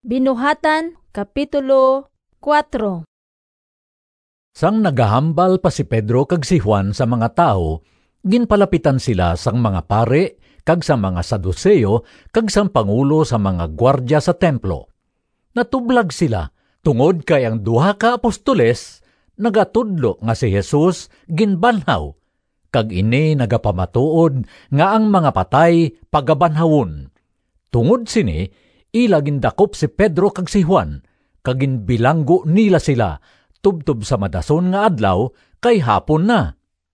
Binuhatan, Kapitulo 4. Sang nagahambal pa si Pedro kag si Juan sa mga tao, ginpalapitan sila sang mga pare, kag sa mga Saduseo, kag sang pangulo sa mga gwardya sa templo. Natublag sila, tungod kay ang duha ka apostoles, nagatudlo nga si Jesus ginbanhaw, kag ini nagapamatuod nga ang mga patay pagabanhawon. Tungod sini, ila gindakop si Pedro kag si Juan, kag ginbilanggo nila sila, tubtob sa madason nga adlaw, kay hapon na.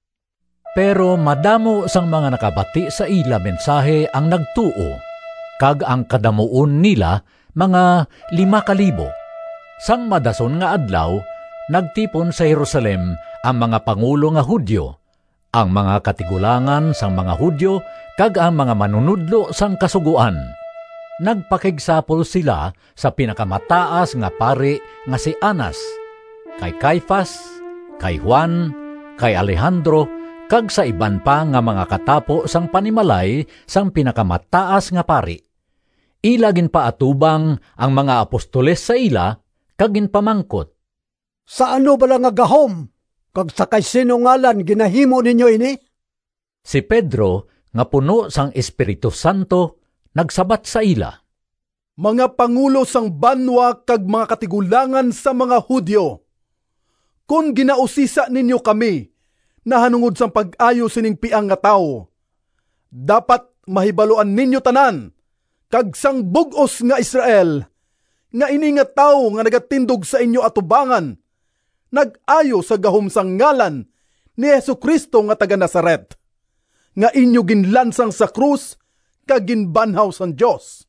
Pero madamo sang mga nakabati sa ila mensahe ang nagtuo, kag ang kadamuon nila mga 5,000. Sang madason nga adlaw, nagtipon sa Jerusalem ang mga pangulo nga Hudyo, ang mga katigulangan sang mga Hudyo, kag ang mga manunudlo sang kasuguan. Nagpakigsapol sila sa pinakamataas nga pari nga si Anas, kay Caifas, kay Juan, kay Alejandro, kag sa iban pa nga mga katapo sang panimalay sang pinakamataas nga pari. Ila ginpaatubang ang mga apostoles sa ila, kag ginpamangkot. Sa ano bala nga gahom? Kag sa kay sinungalan ginahimo ninyo ini? Si Pedro, nga puno sang Espiritu Santo, nagsabat sa ila. Mga pangulo sang banwa kag mga katigulangan sa mga Hudyo, kung ginausisa ninyo kami, nahanungod sang pag-ayo sining piang nga tao, dapat mahibaluan ninyo tanan, kag sang bug-os nga Israel, nga ini nga tao nga nagatindog sa inyo atubangan, nag-ayo sa gahom sang ngalan ni Jesucristo nga taga Nazaret, nga inyo ginlansang sa krus, kag ginbanhaw sang Dios.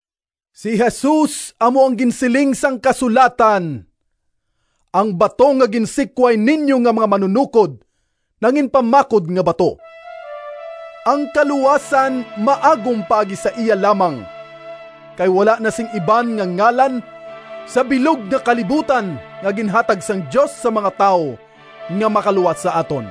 Si Jesus amo ang ginsiling sang kasulatan, ang bato nga ginsikway ninyo nga mga manunukod, nangin pamakod nga bato. Ang kaluwasan maagom paagi sa iya lamang, kay wala na sing iban nga ngalan sa bilog na kalibutan nga ginhatag sang Dios sa mga tao nga makaluwas sa aton.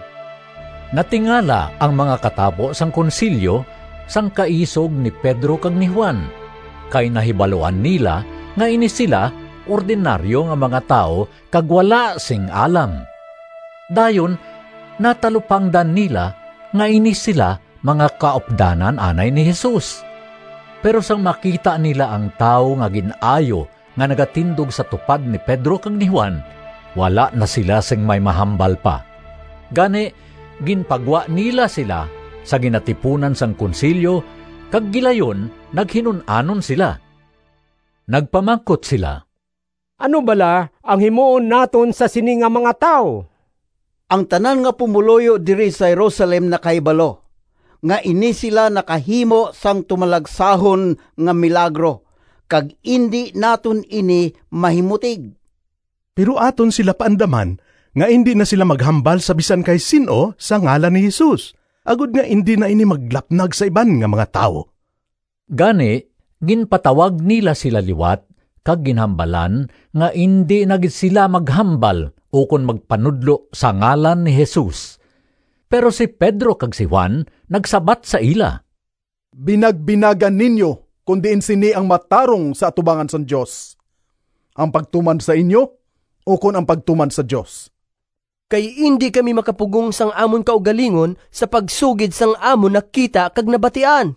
Natingala ang mga katabo sang konsilyo sang kaisog ni Pedro kag ni Juan, kay nahibaluan nila nga ini sila ordinaryo nga mga tao kag wala sing alam. Dayon, natalupangdan nila nga ini sila mga kaopdanan anay ni Jesus. Pero sang makita nila ang tao nga ginayo nga nagatindog sa tupad ni Pedro kag ni Juan, wala na sila sing may mahambal pa. Gani, ginpagwa nila sila sa ginatipunan sang konsilyo, kag gilayon naghinunanon sila. Nagpamangkot sila. Ano bala ang himuon naton sa sini nga mga tao? Ang tanan nga pumuloyo diri sa Jerusalem nakaibalo, nga ini sila nakahimo sang tumalagsahon nga milagro, kag indi naton ini mahimutig. Pero aton sila paandaman, nga indi na sila maghambal sa bisan kay sino sa ngalan ni Jesus, agud nga indi na ini maglapnag sa iban nga mga tao. Gani, ginpatawag nila sila liwat, kag ginhambalan nga indi nagid sila maghambal o kon magpanudlo sa ngalan ni Jesus. Pero si Pedro kag si Juan nagsabat sa ila. Binagbinagan ninyo kung diin sini ang matarong sa atubangan sa Dios, ang pagtuman sa inyo o kon ang pagtuman sa Dios. Kay hindi kami makapugong sang amon kaugalingon sa pagsugid sang amon nakita kag nabatian.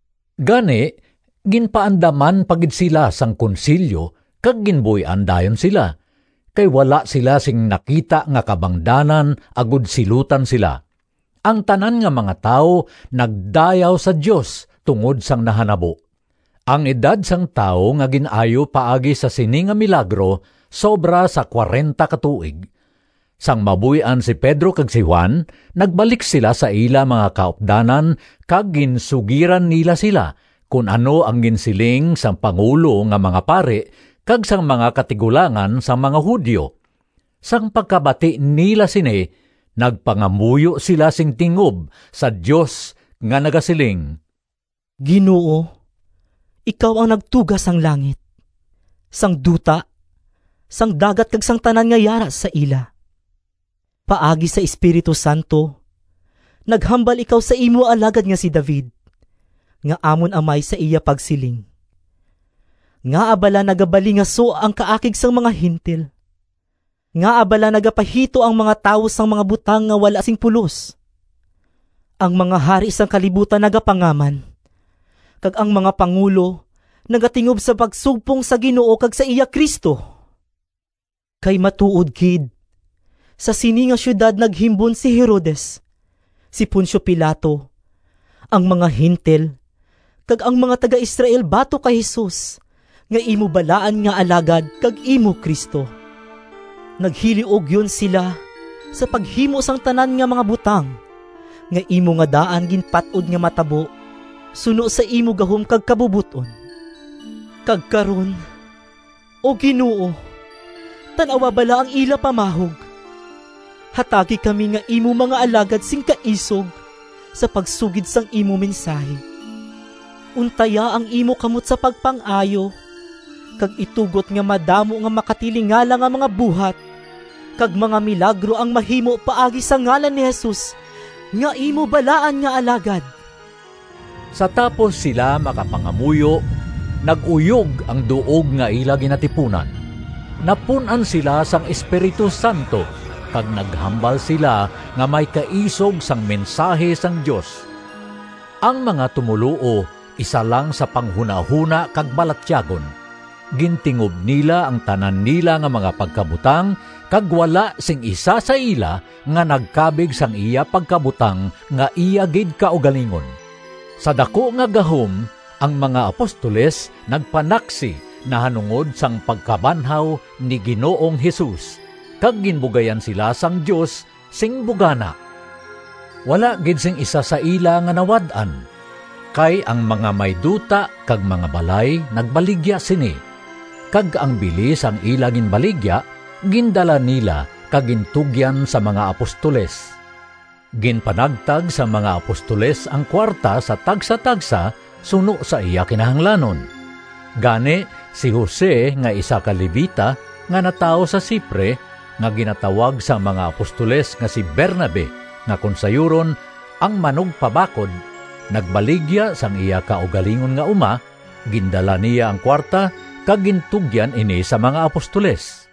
Gani, ginpaandaman pagid sila sang konsilyo, kag ginbuy-an dayon sila, kay wala sila sing nakita nga kabangdanan agud silutan sila. Ang tanan nga mga tao nagdayaw sa Dios tungod sang nahanabo. Ang edad sang tao nga ginayo paagi sa sini nga milagro sobra sa 40 ka tuig. Sang mabuy-an si Pedro kag si Juan, nagbalik sila sa ila mga kaopdanan, kag ginsugiran nila sila kung ano ang ginsiling sang pangulo nga mga pare kag sang mga katigulangan sa mga Hudyo. Sang pagkabati nila sini, nagpangamuyo sila sing tingob sa Dios nga nagasiling. Ginoo, ikaw ang nagtugas sang langit, sang duta, sang dagat kag sang tanan nga yara sa ila. Paagi sa Espiritu Santo, naghambal ikaw sa imo alagad nga si David, nga amon amay sa iya pagsiling. Nga abala nagabalingaso ang kaakig sang mga hintil. Nga abala nagapahito ang mga tawo sang mga butang nga wala sing pulos. Ang mga hari sang kalibutan nagapangaman. Kag ang mga pangulo nagatingob sa pagsugpong sa Ginoo kag sa iya Kristo. Kay matuod kid, sa sini nga syudad naghimbon si Herodes, si Poncio Pilato, ang mga hintil, kag ang mga taga-Israel bato kay Jesus, nga imo balaan nga alagad kag imo Kristo. Naghiliog yun sila sa paghimo sang tanan nga mga butang, nga imo nga daan ginpatod nga matabo, suno sa imo gahom kag kabubuton. Kag karon, o Ginoo, tanawa bala ang ila pamahog. Hatagi kami nga imo mga alagad sing kaisog sa pagsugid sang imo mensahe. Untaya ang imo kamot sa pagpang-ayo, kag itugot nga madamo nga makatilingala nga mga buhat, kag mga milagro ang mahimo paagi sa ngalan ni Jesus, nga imo balaan nga alagad. Sa tapos sila makapangamuyo, nag-uyog ang duog nga ila ginatipunan. Napunan sila sang Espiritu Santo, kag naghambal sila nga may kaisog sang mensahe sang Dios. Ang mga tumuluo isa lang sa panghuna-huna kag balatyagon. Gintingob nila ang tanan nila nga mga pagkabutang, kag wala sing isa sa ila nga nagkabig sang iya pagkabutang nga iya gid kaugalingon. Sa dako nga gahom, ang mga apostoles nagpanaksi na hanungod sang pagkabanhaw ni Ginoong Hesus, kag ginbugayan sila sang Dios sing bugana. Wala gid sing isa sa ila nga nawad-an, kay ang mga may duta kag mga balay nagbaligya sini, kag ang bilis ang ila ginbaligya gindala nila kag gintugyan sa mga apostoles. Ginpanagtag sa mga apostoles ang kwarta sa tagsa-tagsa suno sa iya kinahanglanon. Gani si Jose nga isa ka Levita nga natawo sa Sipre, nga ginatawag sa mga apostoles nga si Bernabe, nga konsayuron ang manugpabakod, nagbaligya sang iya kaugalingon nga uma, gindala niya ang kwarta kag gintugyan ini sa mga apostoles.